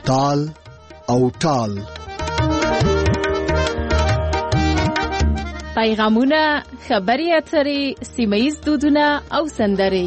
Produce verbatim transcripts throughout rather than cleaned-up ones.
تال او ټال. پیغامونه، خبري اترې، سیمه‌ییز دودونه او سندرې.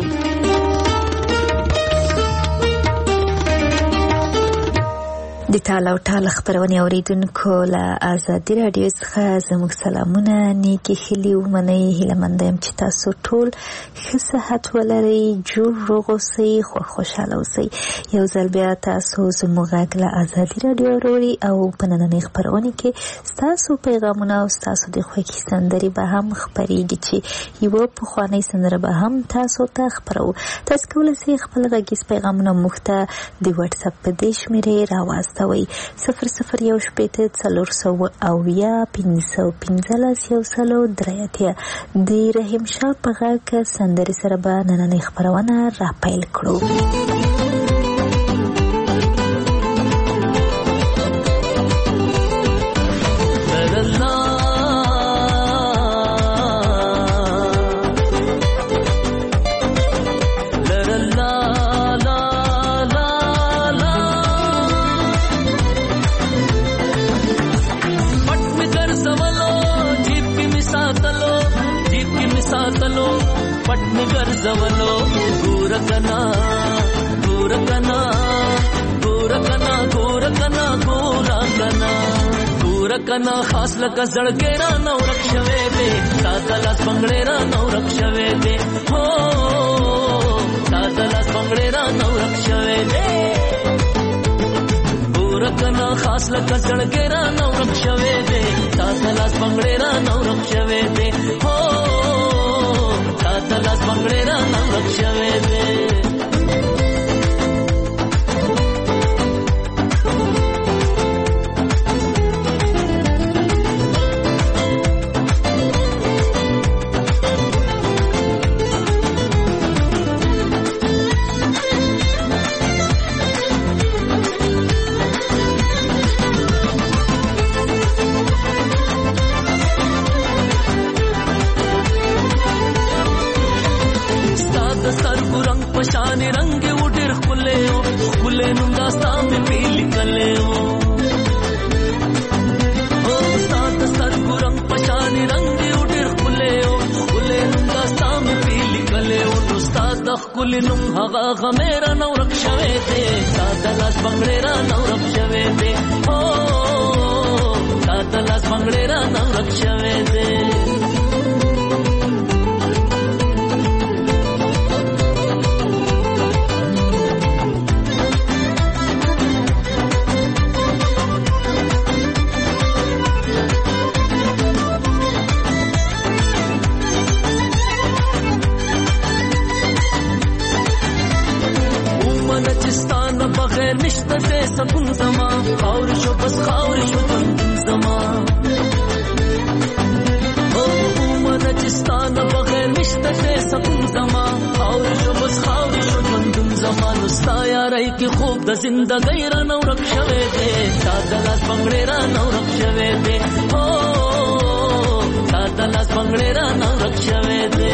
د تال او ټال خبرونه اوریدونکو له آزادي رادیو څخه زموږ سلامونه، نیکی هیلې ومنئ. هیله مند یم چې تاسو ټول ښه صحت ولرئ، جوړ روغ اوسئ، خوشحاله اوسئ. یو ځل بیا تاسو زموږ غږ له آزادي رادیو اورئ او په نننۍ خبرونه کې ستاسو پیغامونه او ستاسو د خوښې سندرې به هم خپرېږي چې یوه پخوانۍ سندره به هم تاسو ته خپروو. تاسو کولی شئ خپل غږیز پیغامونه موږ ته د واتساپ په دې شمېرې راواستوئ صفر صفر یو شپېته څلور سوه اویا پنځه سوه پنځلس یو سلو درې اتیا. د رحیم شاه په غږ سندرې سره به نننۍ خپرونه را پیل کړو. पटने गर्जवलो गोरकना गोरकना गोरकना गोरकना गोरकना गोरकना खास लका जळगेरा नौ रक्षवे दे तातलास पंगळेरा नौ रक्षवे दे हो तातलास पंगळेरा नौ रक्षवे दे गोरकना खास लका जळगेरा नौ रक्षवे दे तातलास पंगळेरा नौ रक्षवे दे हो तातलास पंगळेरा नौ रक्षवे दे. पशाने रंगे उड़े खुले हो खुले नुंगा सामने पीली कले हो ओ सात सरगु रंग पशाने रंगे उड़े खुले हो खुले नुंगा सामने पीली कले हो उस्ताद खुले नुंग हगा गमेरा नौ रक्षवे दे तातलास पंगड़ेरा नौ रक्षवे दे ओ तातलास पंगड़ेरा नौ रक्षवे दे. बगैर निश्ता से सकून जमा और शो बस खावर शो तंदुम जमा ओ उमरजिस्तान बगैर निश्ता से सकून जमा और शो बस खावर शो तंदुम जमा नुस्ताया रही की खूब द जिंदगी रा नौ रक्षवे दे तातलास पंगड़ेरा नौ रक्षवे दे हो तातलास पंगड़ेरा नौ रक्षवे दे.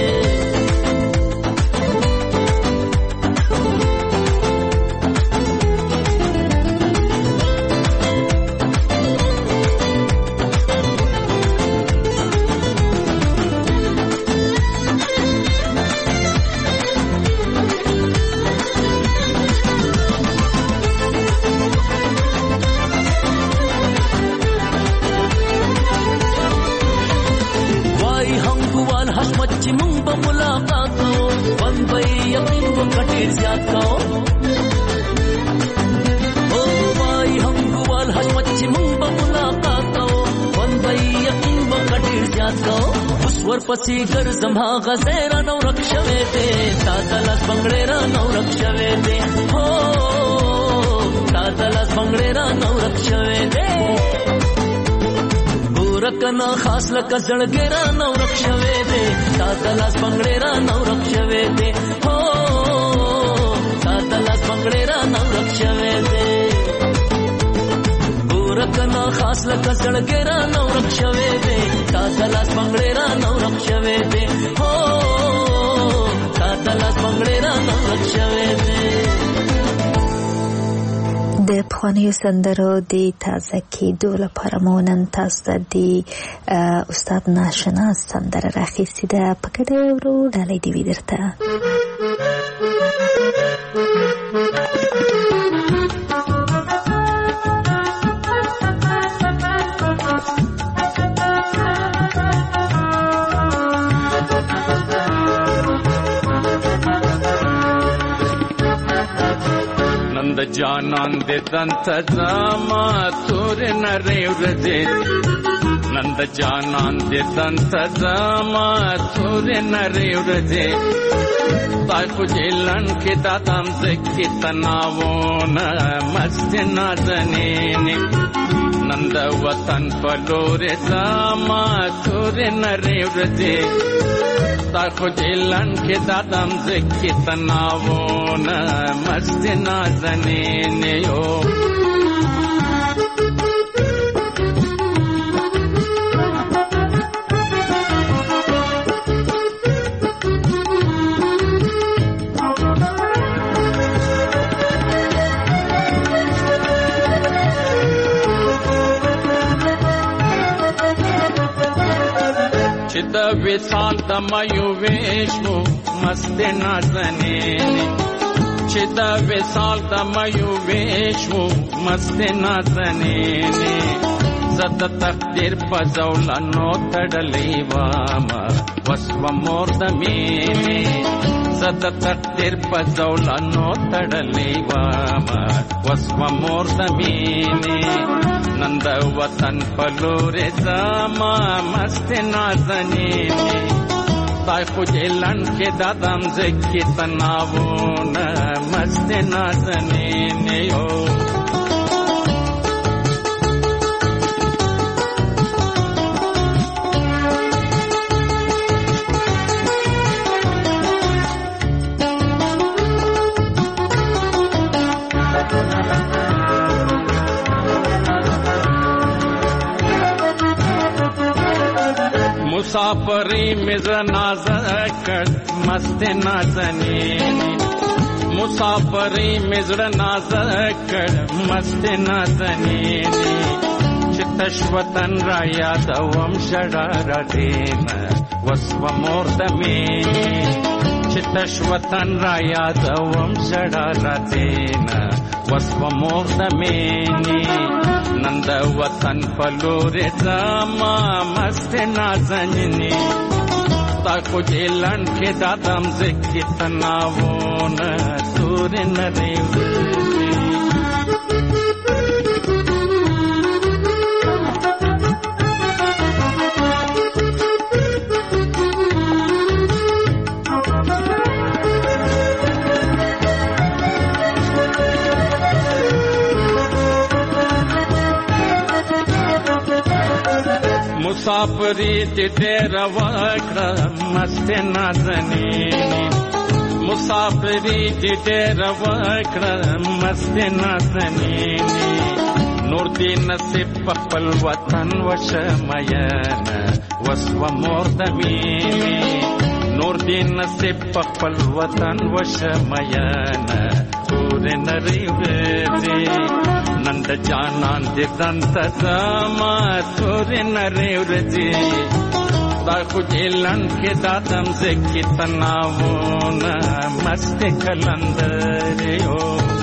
हशमच्ची मुंग ब मुलाकात हो वन बई यकीन व कटीर ज्याद हो ओ वाई हम गुवाल हशमच्ची मुंग ब मुलाकात हो वन बई यकीन व कटीर ज्याद हो उसवर पसी गर जमा गजेरा नौ रक्षवे दे तातलास पंगड़ेरा नौ रक्षवे दे हो तातलास पंगड़ेरा नौ रक्षवे दे. गोरकना खास लका जळगेरा नौ रक्षवे दे तातलास पंगड़ेरा नौ रक्षवे दे हो तातलास पंगड़ेरा नौ रक्षवे दे. गोरकना खास लका जळगेरा नौ रक्षवे दे तातलास पंगड़ेरा नौ रक्षवे दे हो तातलास पंगड़ेरा नौ रक्षवे दे. د پخوانیو سندرو د تازه کېدو لپاره مو نن تاسو ته د استاد ناشناس سندره راخیستې ده. په ګډه یې اورو. ډالۍ دې وي درته. نند جانان دے دنت زاما تور نرے ورزے نند جانان دے دنت زاما تور نرے ورزے تای خجلن کے دادم زکی تناوون مست نازنین نند وطن پلور زاما تور نرے ورزے تای خجلن کے دادم زکی تناوون مست نازنین یو چدا وصال دمایو ویشمو مست نازنین چدا وصال دمایو ویشمو مست نازنین زد تقدیر پزولانو تڑلی واما وسو مور دمینی زد تقدیر پزولانو تڑلی واما وسو مور دمینی نند وطن پلور زاما مست نازنینی تای خجلن کے دادم زکی تناوون مست نازنینی یو مسافری مزر نازکر مست نازنینی مسافری مزر نازکر مست نازنینی چتش وطن را یادوم شرار دین وسو مور دمینی چتش وطن را یادوم شرار دین وسو مور دمینی نند وطن پلور زاما مست نازنینی تا خجلن کے دادم زکی تناوون تور نری مسافری دیر وکڑا مست نازنینی مسافری دیر وکڑا مست نازنینی نور دی نصیب پخپل وطن وشمین وسو مور دمینی نور دی نصیب پخپل وطن وشمین تور نری ویزی نند جانان دے دنت زاما تور نرے ورزی تای خجلن کے دادم زکی تناوون مست کلندر یو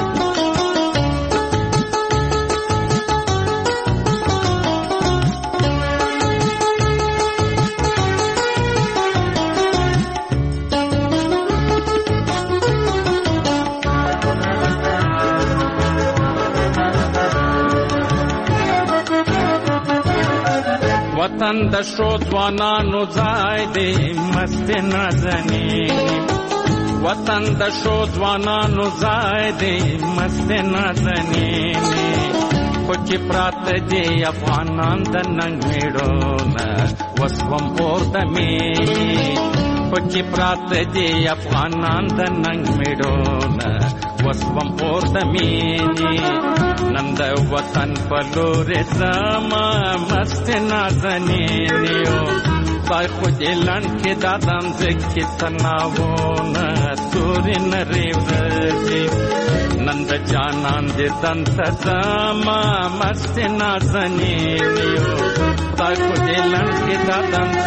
وطن د شو ځوانانو ځای دی مست نازنینی وطن د شو ځوانانو ځای دی مست نازنینی خو چې پراته دی افغانان د ننګ میړونه وسوم اور دمینی خو چې پراته دی افغانان د ننګ میړونه وسوم اور دمینی نند وطن پلور زاما مست نازنینیو تای خجلن کے دادم زکی تناوون تور نری ورزی نند جانان دې دنت زما مست نازنینیو تا کو دې لنډ کې دا دنت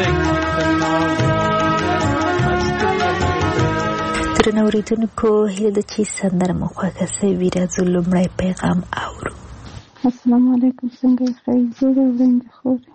درنو اوریدونکو هیله ده چې سندره مو خوښه سوي. راځو لومړی پیغام اورو. السلام علیکم، څنګه یې؟ ښه یې؟ جوړې وړاندې خورې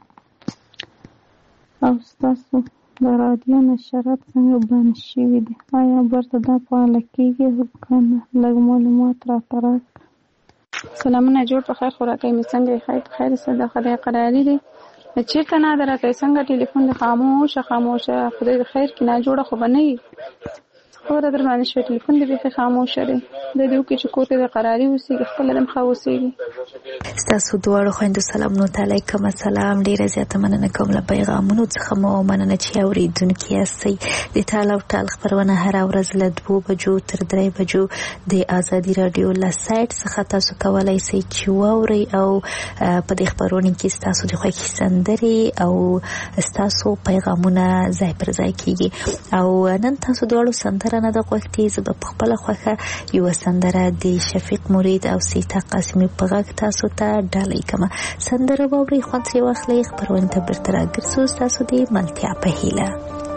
او ستاسو د رادیو نشرات څنګه بند شوي دي؟ آیا برته دا فعاله کېږي که نه؟ لږ معلومات راته راکړه. سلامونه، جوړ په خیر خوراکۍ مې څنګه یې؟ ښه په خیر څه د خدای قراري دی. چېرته نه ده راکوي؟ څنګه ټلیفون دې خاموشه خاموشه؟ خدای د خیر کې نه جوړه خو به نه وي. خوره در باندې شوی ټلیفون دې بیخي خاموشه دی. د دې وکړي چې کور کې د قراري اوسېږي، خپله دم ښه اوسېږي. ستاسو دواړو خویندو سلامونه ته علیکم السلام. ډېره زیاته مننه کوم له پیغامونو څخه مو مننه چې اورېدونکي یاستئ. د ټال او ټال خپرونه هره ورځ له دوو بجو تر درې بجو د ازادي راډیو له سایټ څخه تاسو کولی شئ چې واورئ او په دې خپرونه کې ستاسو د خوښې سندرې او ستاسو پیغامونه ځای پر ځای کېږي. او نن تاسو دواړو سندره نه ده غوښتې، زه به په خپله خوښه یوه سندره د شفیق مرید او سیتا قاسمي په غږ تاسو ته ډالۍ کومه. سندره واورئ، خوند ترې واخلئ. خپرونې ته بیرته راګرځو ستاسو د ملتیا په هیله.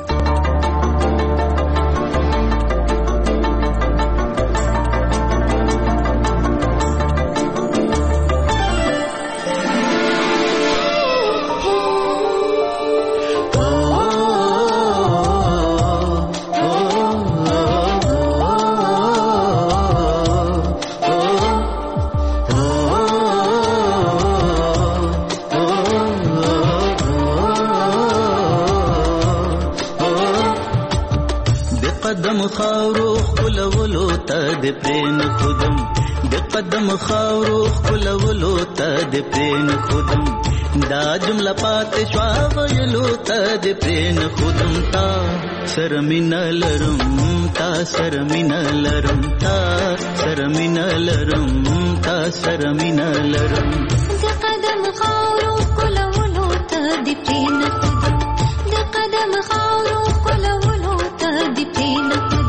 خاورو خلولو ته د پرین خودم د قدم خاورو خلولو ته د پرین خودم دا جمله پات شوا ویلو ته د پرین خودم تا سرمین لرم تا سرمین لرم تا سرمین لرم تا سرمین لرم د قدم خاورو خلولو ته د پرین خودم د قدم خاورو خلولو ته د پرین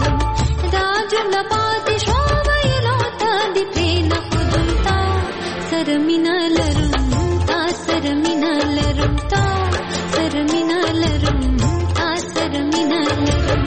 سرمینه لرم تا سرمینه لرم تا سرمینه لرم تا سرمینه لرم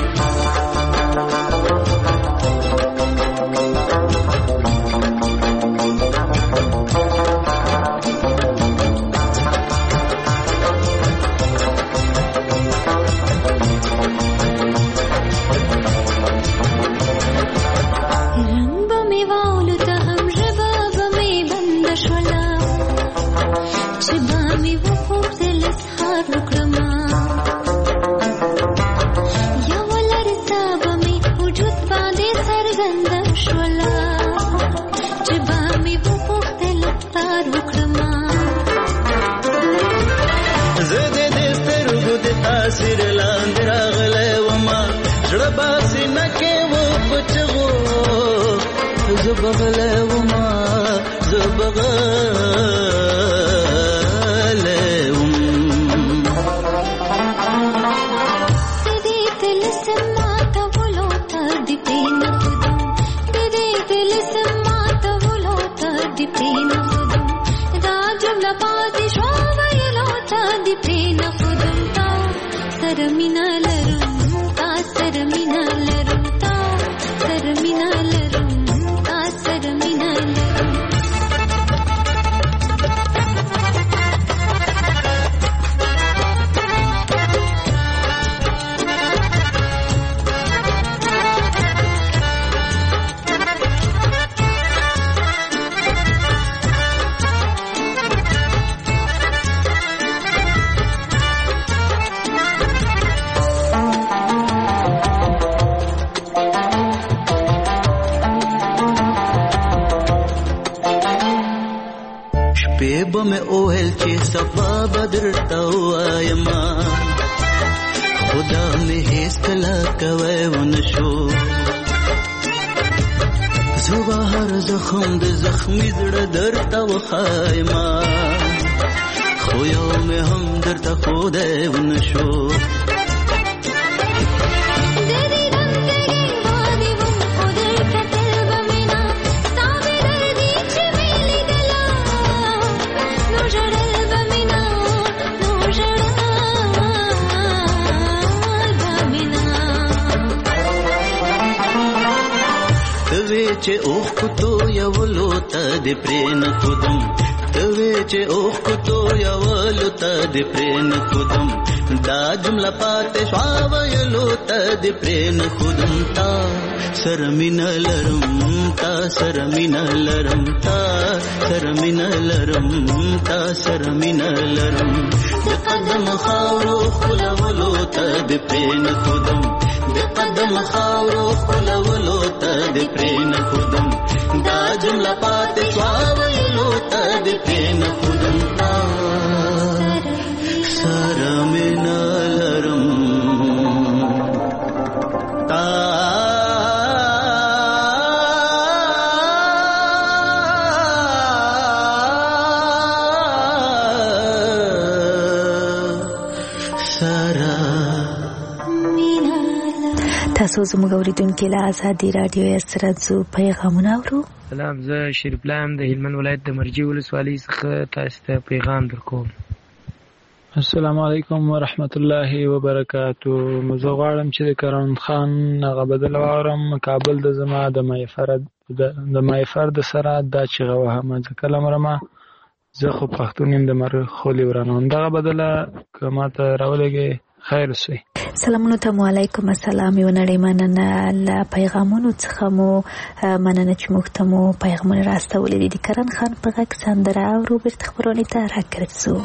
زبغله وما زبغله وم دې دل سمات ولو ته دې پین خودم دې دل سمات ولو ته دې پین خودم دا جمله پاتې شو ویلو ته دې پین خودم تا سرمینه لرم تا سرمینه لرم تا سرمینه لرم بم اوهل چې صفا بدر توایم خدا مې هیڅ کلا کوي ونشو زوبا هر زخم د زخمی زړه درته وخایم خو یو مې هم درته خو دی ونشو دری رنگ دری وادي وم خدای کتل بمینا ستا توی چې اوخ کو تو یولو ته د پرین خودم توی چې اوخ کو تو یولو ته د پرین خودم دا جمله پاتې شوا ویلو ته د پرین خودم تا سرمین لرم تا سرمین لرم تا سرمین لرم تا سرمین لرم د قدم خاورو خلولو ته د پرین خودم د قدم خاورو خلولو ته د پرین خودم دا جمله پاتې شوا ویلو ته د پرین خودم تا سرمین لرم تا تاسو زموږ اوریدونکو له آزادي رادیو سره زو پیغامونه اورو. سلام، زه شریف لام د هلمند ولایت د مرجی ولسوالۍ څخه تاسو ته پیغام درکوم. السلام علیکم ورحمت الله وبرکاتو. زه غواړم چې د کرم خان هغه بدل واورم کابل د زما د مایفرد د مایفرد سره دا چې غوهم ځکه لمرمه زه خو پښتون یم د مر خولي ورانوم دغه بدله که ماته راولېږې خیر سوی. سلامونه ته علیکم السلام یو نړۍ مننه له پیغامونو څخه مو مننه چې موږ ته مو پیغامونه راستولې دي. د کرن خان په غږ سندره او روبرت خبرونې ته راګرځو.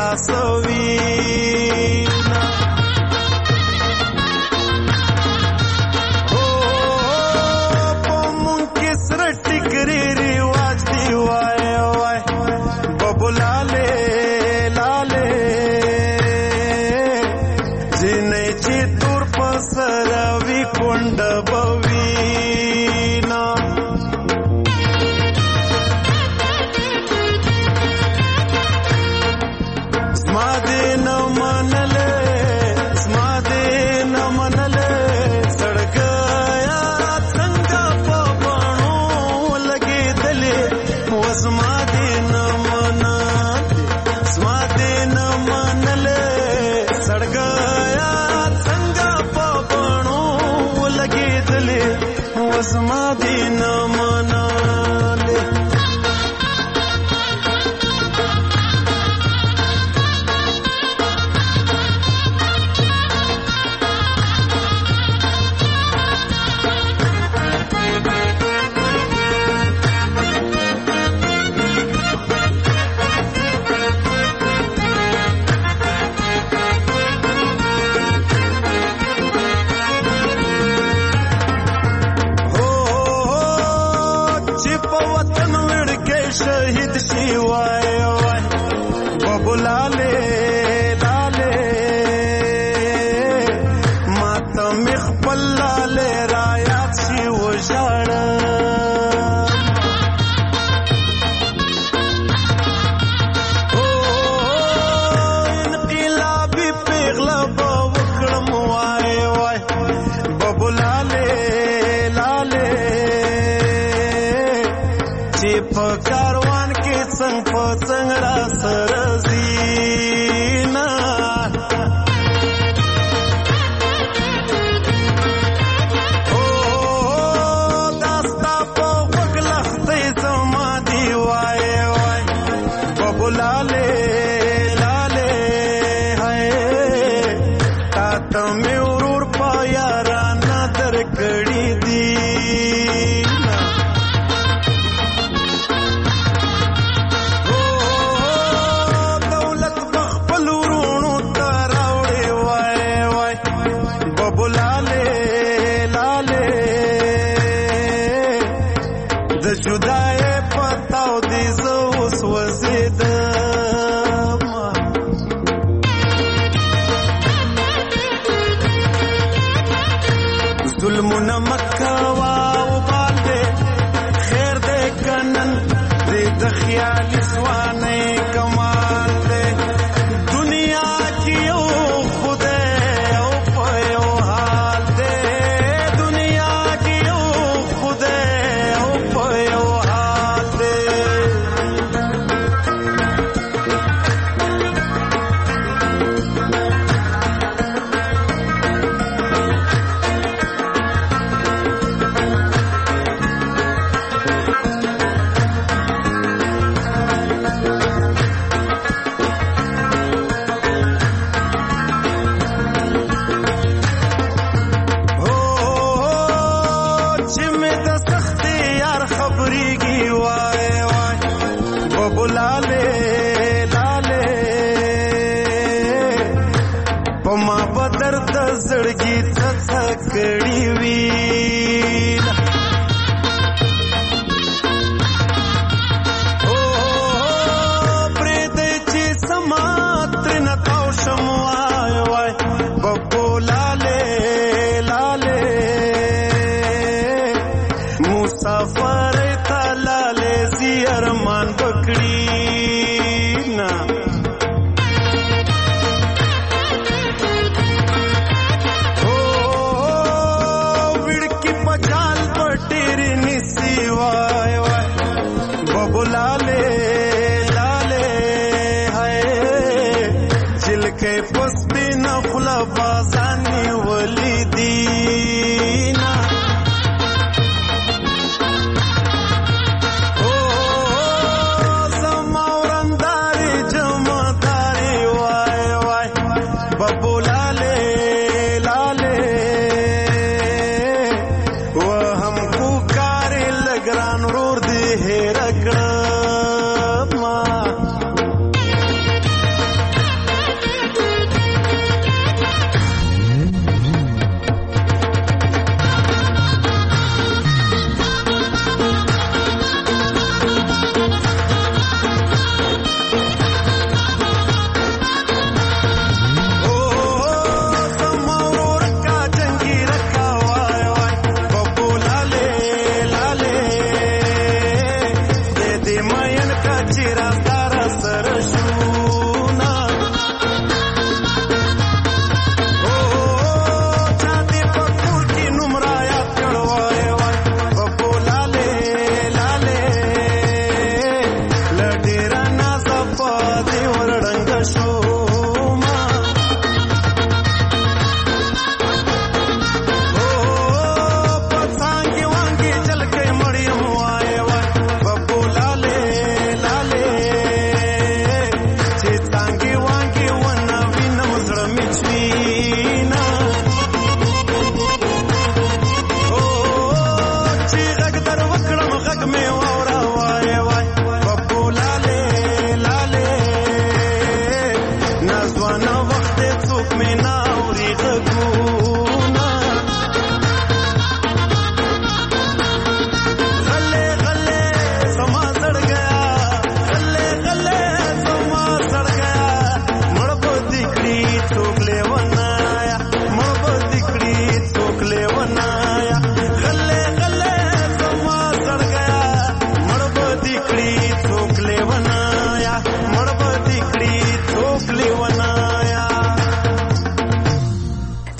خلاصوي او په مونږ کې سره ټیکري رواج دی وای وای ببلاله لاله جنې چې تور پسر وی کونډ بوینا زما دې نه منله زما دې نه منله سړګیا څنګه په بڼو لګېدلې و زما دې نه منله زما دې نه منله سړګیا څنګه په بڼو لګېدلې و زما دې نه منله शहीद शिवाय वाय बबुलाले लाले मातम खपल लाले रायात शिव जाड़ ओ इनकिलाबी पेगला बवकड़म वाय वाय बबुलाले लाले په کاروان کې څنګ په څنګ را سرزینا او داستا په وګلختې زما دی وای وای ببلاله لاله هاي تا ته مې ورور په یارانه درکړې دي जुदाई पताओ दी जोस वजीद जुल्म न मक्का उबाल दे खैर दे कनन दे दखियाल स्वाने कमाल दे दुनिया की ओ खुदे ओ पयो हाल दे दुनिया की ओ खुदे ओ पयो हाल दे लाले लाले पमा बदर द जड़गी थकड़ी वी ओ प्रेदेची समात्र न कौशम वाय वाय बब्बो लाले लाले मुसाफर था लाले जी अरमान बकड़ी लाले लाले हाय जिलके पस्ती नखला बाजानी वली दीना ओ समावरंदारी जमादारी वाय वाय बबू लाले लाले वह हमको कारी लगरान रोर दी है रगड़ा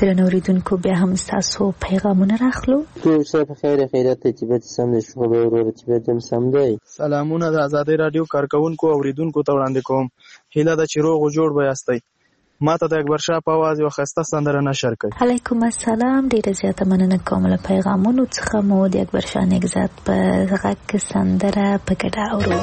درنو اوریدونکو بیا هم ستاسو پیغامونه راخلو. ټول څه په خیر خیرات ته چې به سم دي شو به ورور چې به دم سم دی. سلامونه د آزادۍ رادیو کارکونکو اوریدونکو ته وړاندې کوم. هیله ده چې روغ او جوړ به یاستئ. ما ته د اکبر شاه په आवाज یو خسته سندره نشر کړي. علیکم السلام. ډیره زیاته مننه کوم له پیغامونو څخه. مو د اکبر شاه نگزاد په غږ کې سندره په ګډه اورو.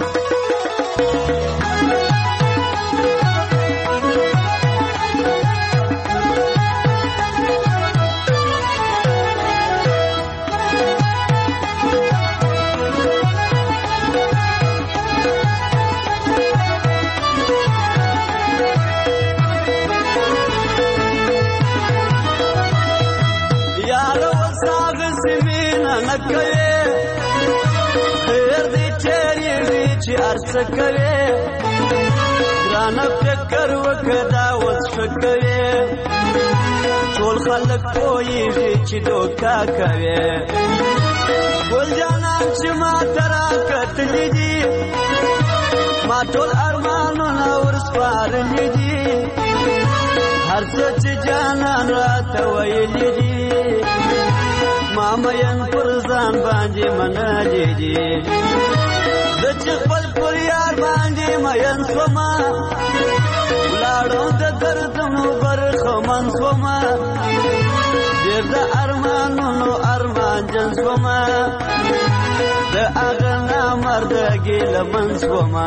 سکوي ګرانه فکر وکړه اوس شکوي ټول خلک پوهیږي چې دوکا کوي ګل جانان چې ما ترا کتلې دي ما ټول ارمانونه ورسپارلې دي هر څه چې جانان راته ویلې دي ما مین پر ځان باندې منلې دي د چې خپل پر یار باندې مین سوما ولاړو د دردونو برخمن سوما ډېر د ارمانونو ارمان جن سوما د هغه نامردګي لمن سوما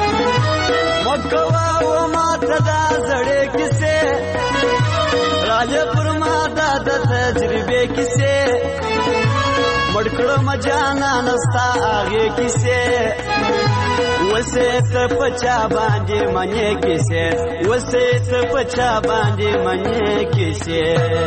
مکوا و ما ته دا زړې کیسې راځه پر ما دا د تجربې کیسې مړکړه مجانا نستا هغه کیسه وسه ته پچا باندې منې کیسه وسه ته پچا باندې منې کیسه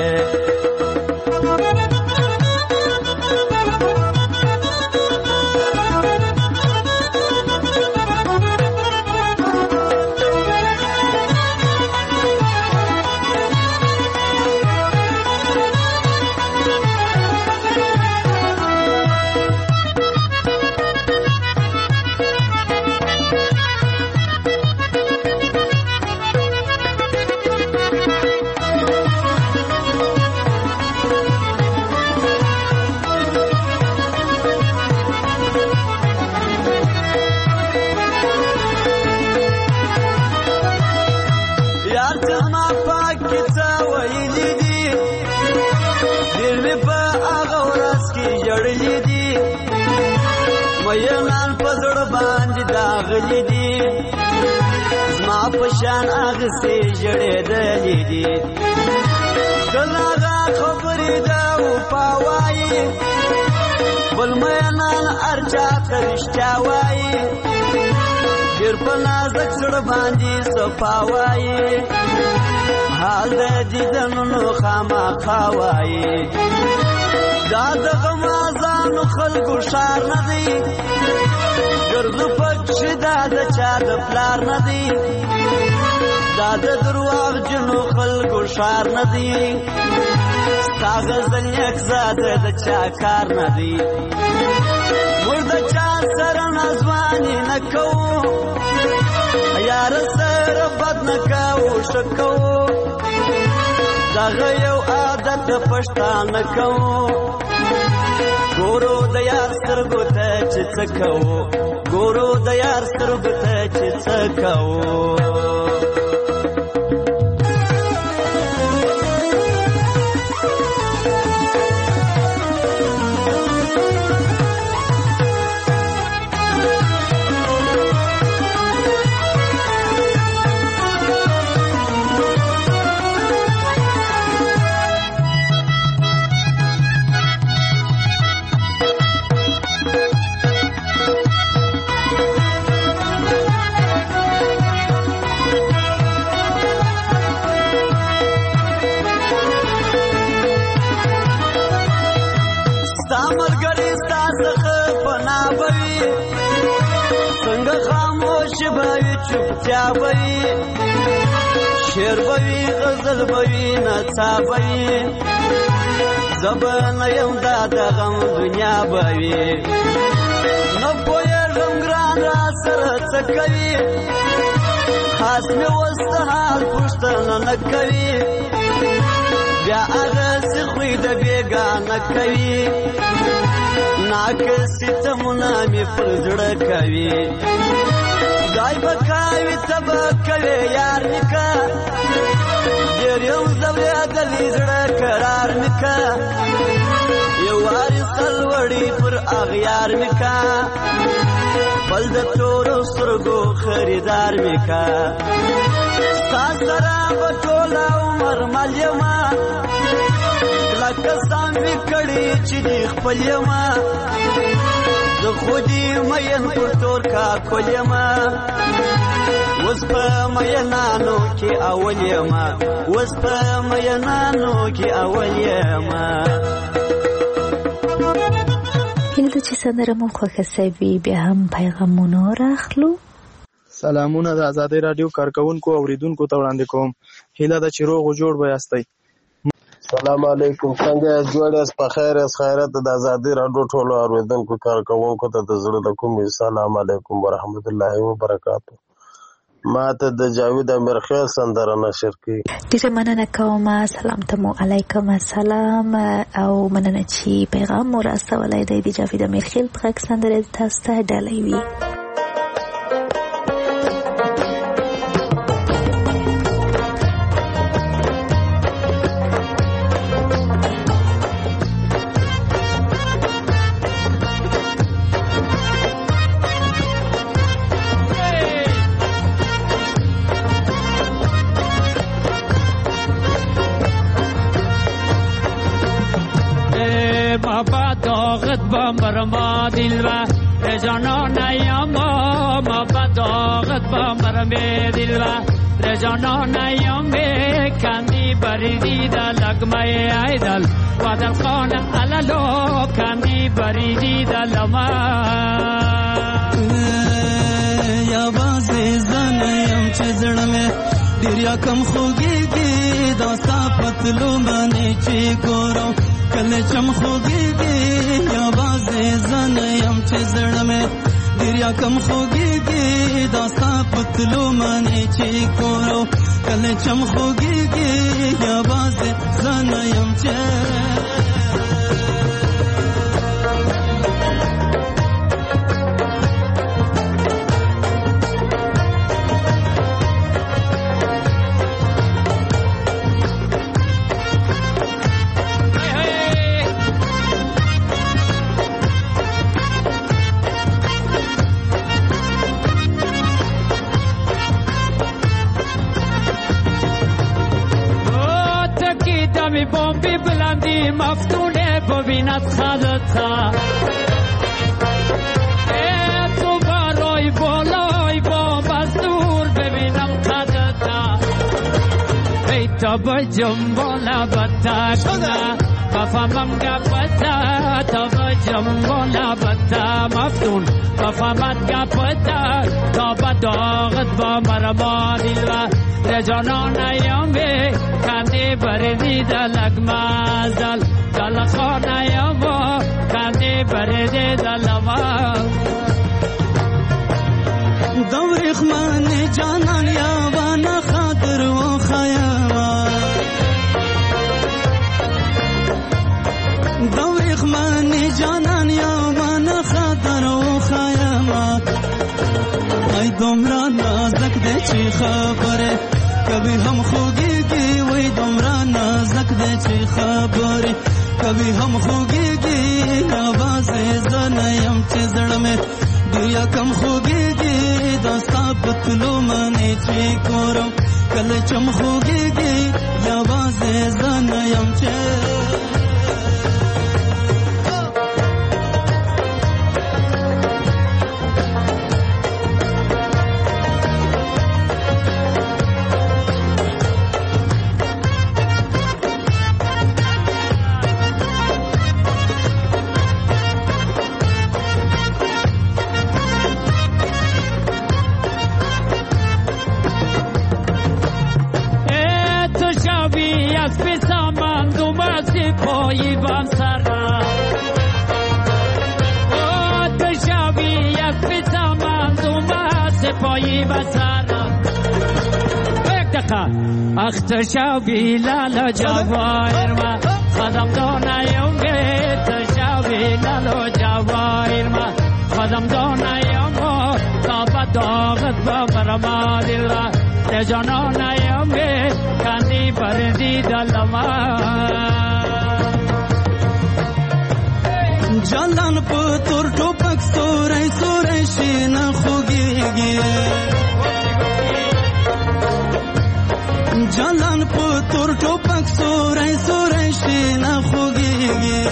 پشان اغسې جړېدلې دي دلغه خبرې دا و پاوایي بل مینان ارچا ترشتیا وایي ډېر په نازک زړه باندې صفاوایي حال د دیدنونو خامخا وایي دا دغه مازانو خلکو ښار نه دی ګردو پکښې دا د چا د پلار نه دی دا د درواغ جنو خلکو ښار نه دی ستا غزل یک زاده د چا کار نه دی موږ د چا سره نازواني نه کوو یاره سره بد نه کوو ښه کوو دغه یو عادت د پښتانه کوو ګورو د یار سترګو ته چې څه کوو ګورو د یار سترګو ته چې څه کوو چپتیا بوي شعر بوي غزل بوي نڅا بوي زبان یم دا د غم دنیا بوي نو پوهېږم ګران را سره څه کوي خاص مې اوس د حال پوښتنه نه کوي بیا اغسی خوی د بیگانه کوي ناکسی تمونه می پر زړه کوي دای بکاوی تبا کوي یار نکا ډېر یو زوریا دلی زړه قرار نکا یو واری سلوړی پر اغیار نکا بل د تورو سترګو خریدار میکا ستا سره به ټول عمر مل یما لکه سام می کړي چې دی خپل یما د خودي مین پر تور کا کول یما وس په مینانو کې اول یما وس په مینانو کې اول یما هیله چې سندره مو خوښه سوي بیا هم پیغامونه راخلو. سلامونه د ازادۍ رادیو کارکونکو اوریدونکو ته وړاندې کوم. هیله ده چې روغ او جوړ به یاستئ. سلام علیکم، څنګه یاست؟ جوړ یاست؟ په خیر یاست؟ خیرات د ازادۍ رادیو ټولو اوریدونکو کارکونکو ته د زړه د کومې سلام علیکم ورحمت الله وبرکاتو. ما ته د جاوید امیر خیل سندره نشر کړي. ډیره مننه کوم. سلام ته مو علیکم السلام او مننه چې پیغام مو راستولی دی. د جاوید امیر خیل په غږ سندره تاسو ته ډالۍ وي. مرما دلوا رجانا نیاما ما بداغت با مرمه دلوا رجانا نیامه کندی بریدی دا لگمه ایدل وادل خانه علالو کندی بریدی دا لما یا بازی زنیم چه زڑمه دیریا کم خوگی گی داستا پتلو منی چی گورو کله چم خوگیگی یا بازی زنیم چه زڑمه دیریا کم خوگیگی داستا پتلو منی چی کورو کله چم خوگیگی یا بازی زنیم چه بومبی بلندی مفتونه ببیند خدتا ای تو برای بالای بام از دور ببینم خدتا ای تا بجم بالا بتا کنه بفهمم گپتا تا بجم بالا بتا مفتون بفهمت گپتا تا بداغت با مرما دیلوه رجانا نیامه کندی بردی دلک مازل دل خانه یما کندی بردی دل ما دوریخ من جانان یاوان خاطر و خیاما دوریخ من جانان یاوان خاطر و خیاما ای دمرا نازک ده چی خبره کبھی ہم خوگی گی وی دمرا نازک دے چی خبری کبھی ہم خوگی گی آواز زنیم چی زڑ میں دیا کم خوگی گی داستا پتلو منی چی کورم کل چم خوگی گی آواز زنیم چی پاییبان سرا او تشاوی از بیزمان دوما سپایی و سرا یک اختشا بلال جواهر ما خدم دونایم اختشا بلال جواهر ما خدم دونایم تا داغت با برما دل را تجانانایم کاندی پردی دلما جانان په تور ټوپک سورې سورې شین خوږيږي جانان په تور ټوپک سورې سورې شین خوږيږي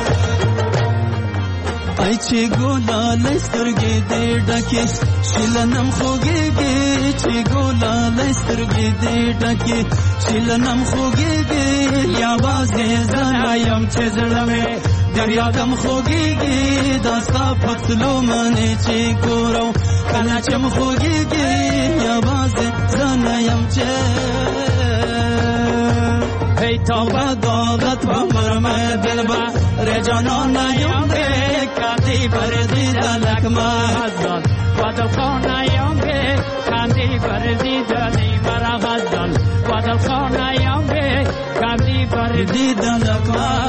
ای چې ګولا لسترګې دې ډکه شلنم خوږيږي چې ګولا لسترګې دې ډکه شلنم خوږيږي یا وازه زنایم چې زړمه دریا دم خوږيږي داستا پتلو منې چې ګورو کله چې م خوږيږي یا وازه زنایم چې هی توبه داغت و مرمه دلبا رجانان یم به کاندی بردی دلک مازدال وادل خانه یم به کاندی بردی دلی مرا غزدال وادل خانه یم به کاندی بردی دلک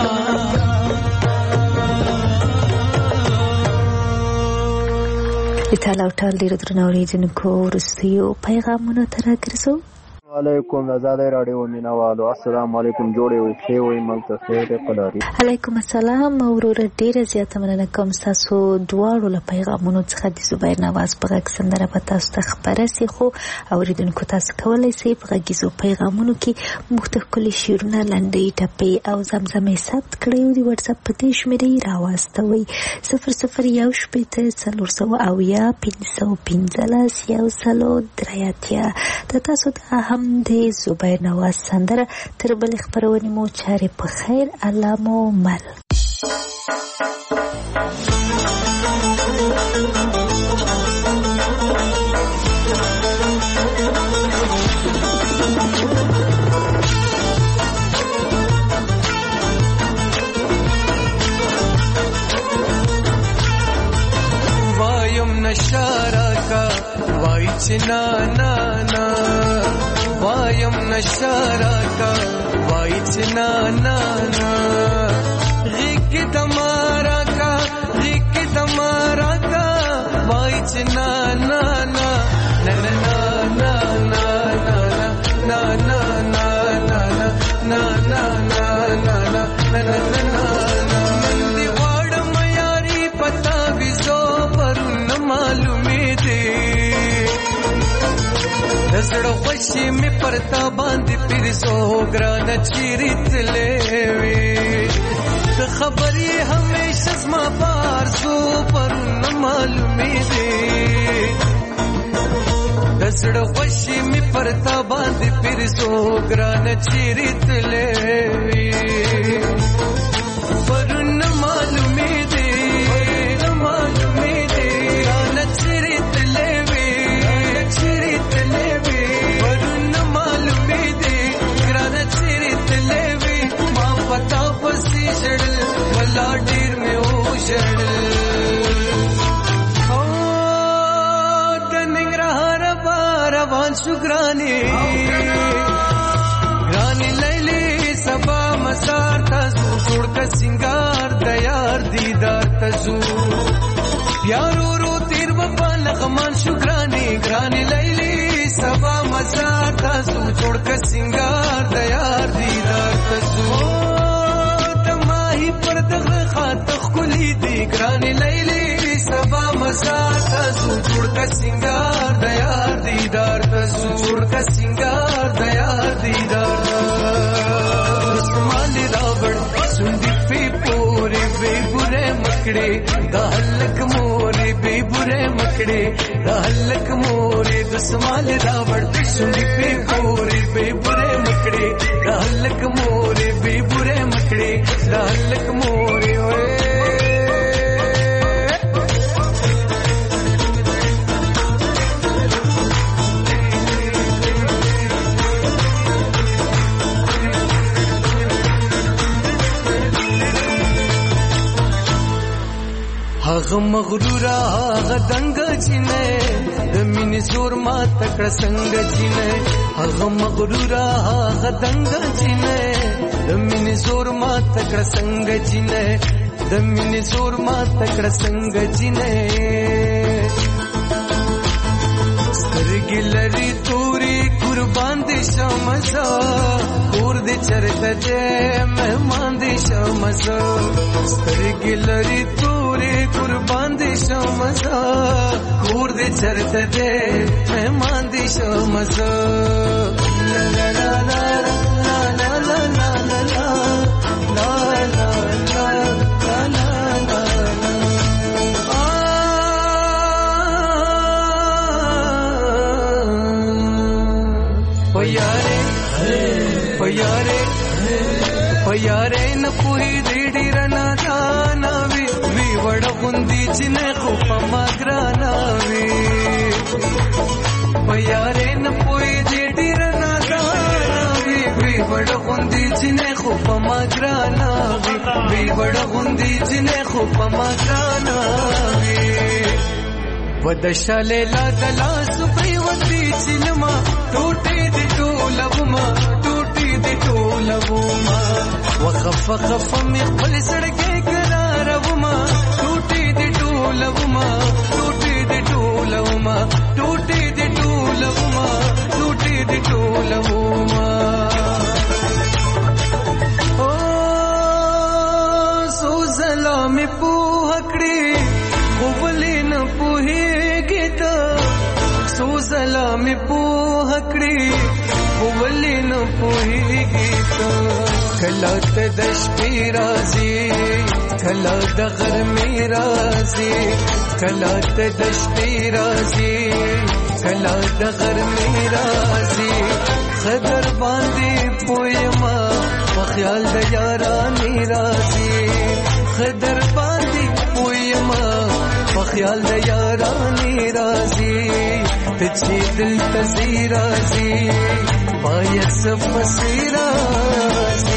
د تالا او ټال ډېرو درنو اورېدونکو وروستیو پیغامونو ته راګرځو. علیکم آزادی رادیو مینوالو السلام علیکم جوړې وي ښې وي ملته خیر قلاري علیکم السلام وروره ډېره زیاته مننه کوم ستاسو دواړو له پیغامونو څخه د زبیر نواز په غږ سندره به تاسو ته خپره سي خو اورېدونکو تاسو کولی سئ په غږیزو پیغامونو کې موږ ته ښکلي شعرونه لنډۍ ټپې او زمزمې ثبت کړئ او د وټساپ په دې شمېرې راواستوئ صفر صفر یو شپېته څلور سوه اویا پنځه سوه پنځلس یو سلو درې اتیا د تاسو د هم د زبیر نواز سندره تر بلې خپرونې مو چارې په خیر الله مو مل وایم نشارا کا وای چنا نا نا وایم نشارا کا وای چنا نا نا غیق تمارا کا غیق تمارا کا وای چنا نا نا نا نا نا نا نا نا نا نا نا نا نا نا نا نا دی واړم یاري پتا وزو پر نه معلومې دي زړه خوشي می پرتا باندې پیر سو ګران چیرې تلې وي ته خبرې همیشه زما بار سو پر نه معلومې دي زړه خوشي می پرتا باندې پیر سو ګران چیرې تلې وي پر نه معلومې دي نه معلومې دي ګران چیرې تلې وي چیرې تلې پتا پسی شړل ولا ډیر مې او شړل او د ننګرهار بار وان شګرانی ګرانی لیلی سبا مسار تاسو جوړ ک سنگار د یار دیدار تاسو یارو رو تیر وفا لغمان شګرانی ګرانی لیلی سبا مسار تاسو جوړ ک سنگار د یار دیدار تاسو پر دغه خاطر خلی دی ګران لیلی سبا مزار تاسو جوړ کا سنگار د یار دیدار تاسو جوړ کا سنگار د یار دیدار اسمان راوړ سندې په پورې به ګره مکړې د هلک مورې به ګره مکړې د هلک مورې د اسمان راوړ سندې په پورې به ګره مکړې د هلک مورې به ګره مکړې د هلک مورې وې هغه مغرور هغه دنګ چینه د مینې زور ما تکړه څنګه چینه هغه مغرور هغه دنګ چینه د مینې زور ما تکړه څنګه چینه د مینې زور ما تکړه څنګه چینه سترګې لري توري قربان دي شمزه کور دې چرته دې مهمان دي شمزه سترګې لري توري قربان دي شمزه کور دې چرته دې مهمان دي شمزه لا لا لا لا لا لا لا لا لا لا لا پياره پياره نه پوهي دې ډیر نه جانا وي وی وړ غوندي چې نه خو پما ګرانا وي پياره نه پوهي دې ډیر نه جانا وي وی وړ غوندي چې نه خو پما ګرانا وي وی وړ غوندي چې نه خو پما ګرانا وي ودشاله لا دلا سپریوتی چلما ټوټې دې ټولوما ټوټې دې ټولوما وخف خف مې خپل سړکې قراروما ټوټې دې ټولوما ټوټې دې ټولوما ټوټې دې ټولوما ټوټې دې ټولوما او سو سلام په هکړې خپلې نه پوهېږي ته سو سلام په هکړې خپلې نه پوهېږي ته کله ته د شپې راځي کله د غرمې راځي کله ته د شپې راځي کله د غرمې راځي خدر باندې پوهېما په خیال د یارانې راځي خدر باندې پوهېما په خیال د یارانې راځي ته چې دل ته زی راځي باید څه پسې راځي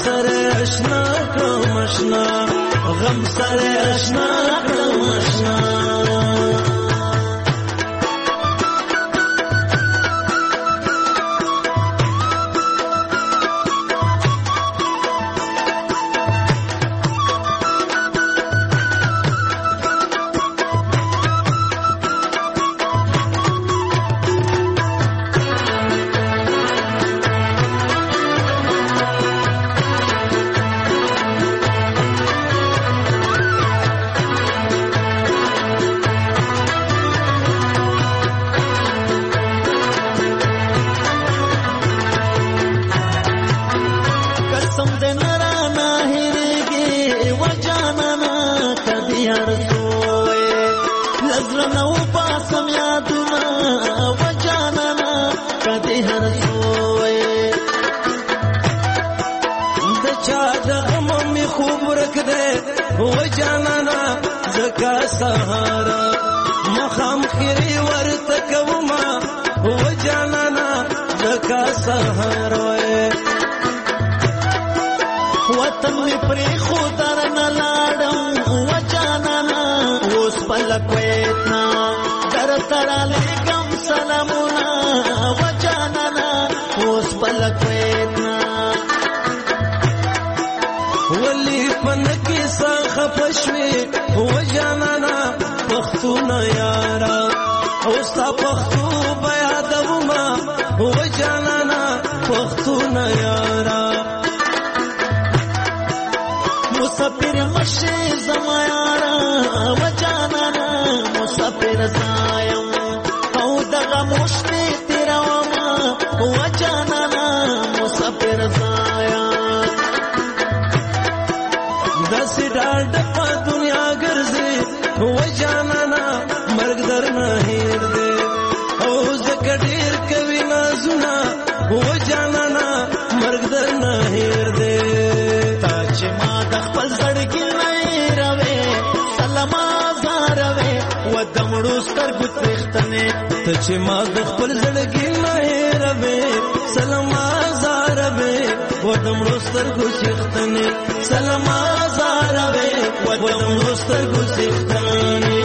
سره اشنا کړم اشنا غم سره اشنا کړم اشنا سهارا مخام خیری ورته کوما و جانانا دکا سهارا وطن می پری خودر نلاړم و جانانا اوس پلکویتنا در تراله کم سلامونا و جانانا اوس پلکویتنا ولی پنکی ساخ پښوی و جانانا پختونا یارا اوستا پختو بیا دوما و جانانا پختونا یارا مسافر مشي زما یارا و جانانا مسافر زایم او دغه مشتي تیروما و جانانا مسافر زایم داسې ډاډ په دنیا ګرځي و جانانا مرګ در نه هیر دی او زکه ډیر کوي نازونه و جانانا مرګ در نه هیر دی تا چې ما د خپل زړګي نه راوې سلام زاروي و د مړو سترګو تختنې ته چې ما د خپل زړګي نه راوې سلام زاروي و د مړو سترګو تختنې سلام زاروي و د مړو سترګو تختنې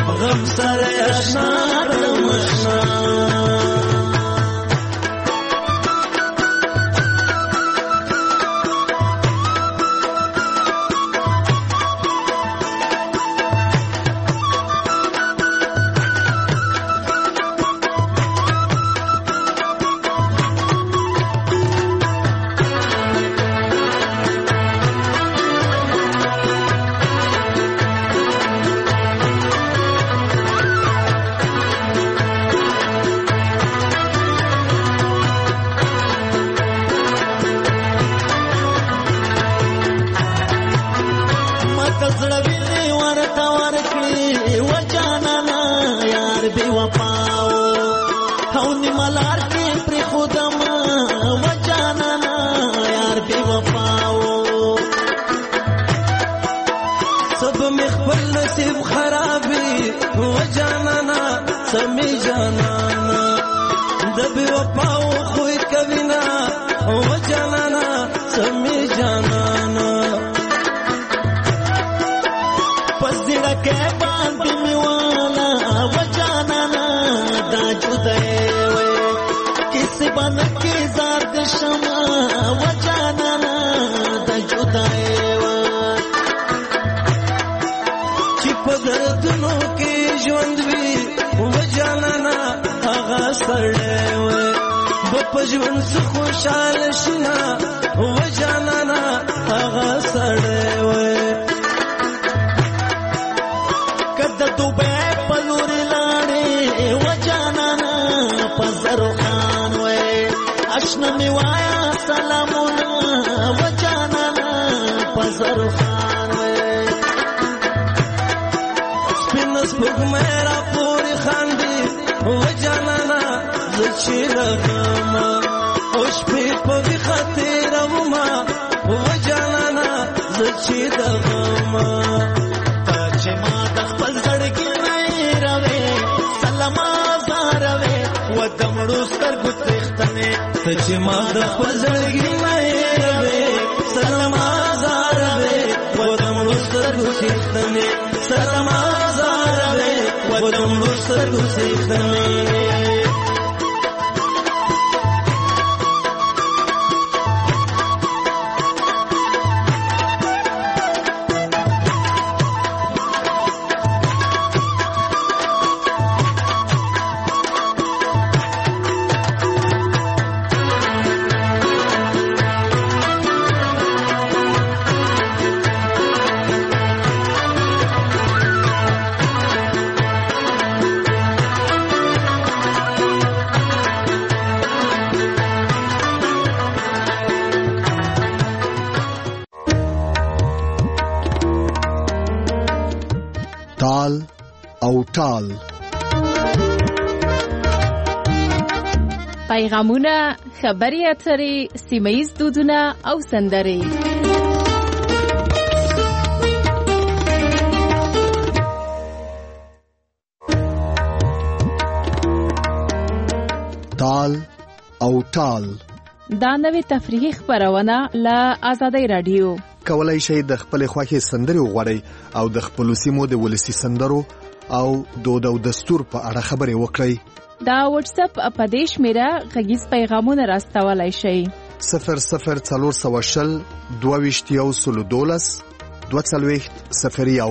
غم سره اشنا کړم اشنا پجون څه خوشاله شنا و جانانا هغه سړی وای کده دوبه په لور لاړې و جانانا پزرو خان وای اشنا می وایا سلامونه و جانانا پزرو خان وای سپینس بوګ میرا پوری خاندي و جانانا زچې لغما اوش په په خاطر وما و جانانا زچې لغما تا چې ما د خپل زړګي نه راوي سلام زاروي و دمړو سترګو تختنه ته چې ما د خپل زړګي نه راوي سلام زاروي و دمړو سترګو تختنه سلام زاروي و دمړو سترګو تختنه تال او ټال پیغامونه، خبري اترې، سیمه‌ییز دودونه او سندرې. تال او ټال دا نوې تفریحي خبرونه له آزادۍ رادیو. کولای شئ د خپل خوښي سندرې وغواړئ او د خپل سیمو د ولسی سندرو او دود او دستور په اړه خبرې وکړئ. دا واتس اپ اپدیش میرا غږیز پیغامونه راستولای شئ. صفر صفر څلور سوه شل دوه ویشت یو سلو دولس دوه څلوېښت صفر یو.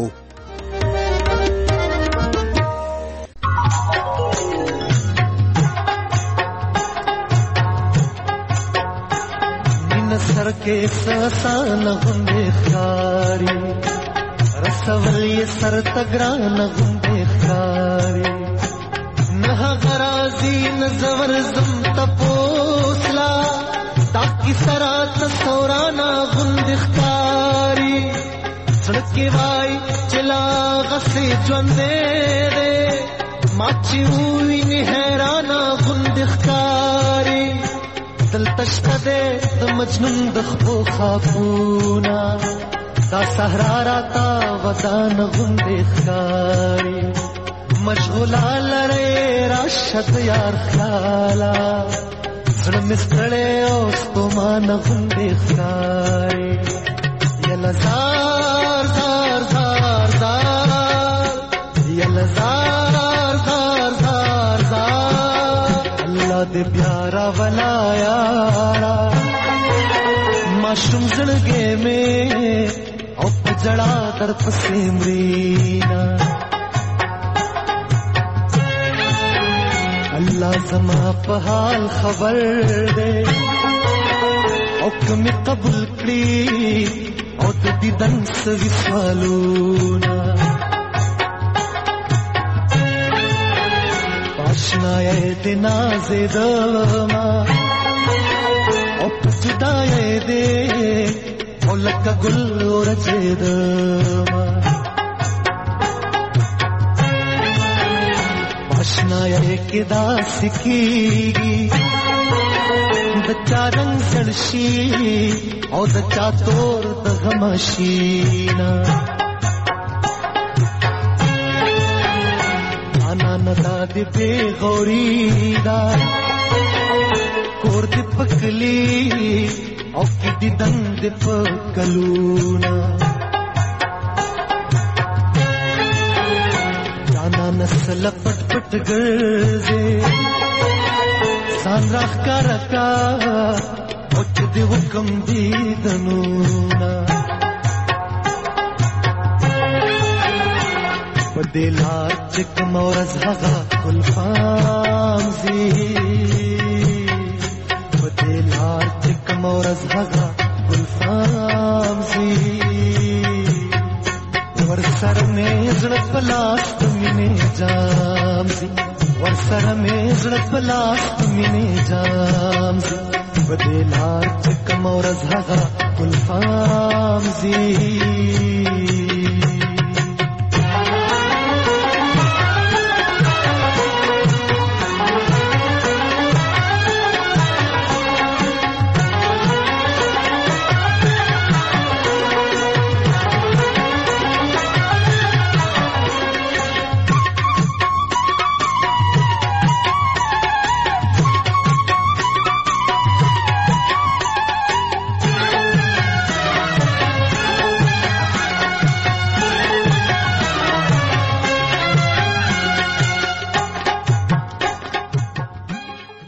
سر کے سسان غندے خاری رسولی سر تگران غندے خاری نہ غرازی نزور زم تپوسلا تاکی سرات سورانا غند خاری سڑکی وائی چلا غسی جوندے دے ماچی ہوئی نہرانا غند خاری دل تشکا دے دا مجنون دخبو خاپونا دا سہرا راتا ودان غندے خاری مشغولا لڑے راشد یار خالا زرم استڑے اوستو مان غندے خاری یلا زار زار زار زار یلا دل زار زار زار زار الله دې پیارا ولا یارا معصوم زړګې مې او پجړا در پسې مرینا الله زما په حال خبر دې او کوم قبول کړی او د دې دن سوي سوالونه آشنا یې دې نازېدما او پجدا یې دې او لکه ګل ورځېدما آشنا یې کې داسې کېږي د چا رنګ سړشي او د چا تور د غم شینا انا ندا دې بې غوري دا کور دې پکلی او کې دې دند دې پکلونا جانا نسل پټ پټ ګرځي سان راخ کرکا او چې دې حکم دې دنونا پدې لار چې کوم ورځ هغه ګلفام زی پدې لار چې کوم ورځ هغه ګلفام زی ور سره مې زړه پلاس مینه جام زی ور سره مې زړه پلاس مینه جام زی پدې لار چې کوم ورځ هغه ګلفام زی